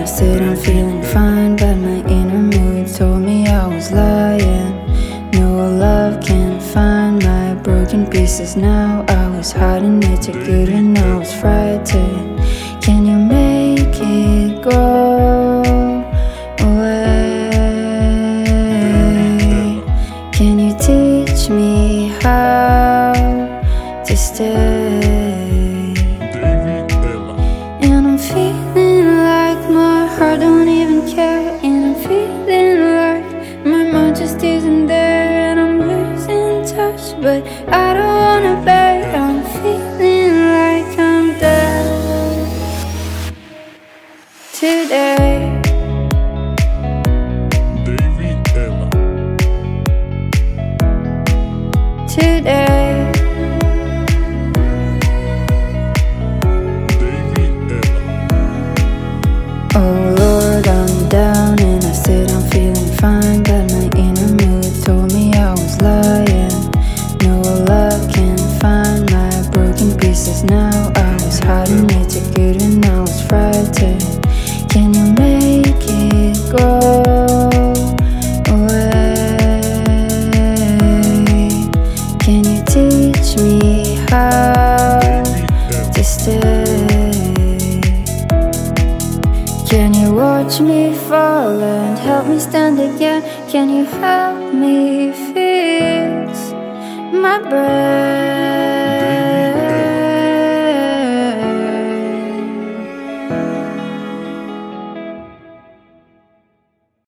said I'm feeling fine, but my inner mood told me I was lying. No love can find my broken pieces now. I was hiding it too good and I was frightened. Can you make it go away? Can you teach me how to stay? And I'm feeling like my heart don't even care. And I'm feeling like my mind just isn't there. And I'm losing touch, but I don't wanna beg. I'm feeling like I'm dead today. Today. Oh Lord, I'm down and I said I'm feeling fine, but my inner mood told me I was lying. No love can find my broken pieces now. I was hiding it too good and I was frightened. Can you make it go away? Can you teach me how to stay? Can you watch me fall and help me stand again? Can you help me fix my breath?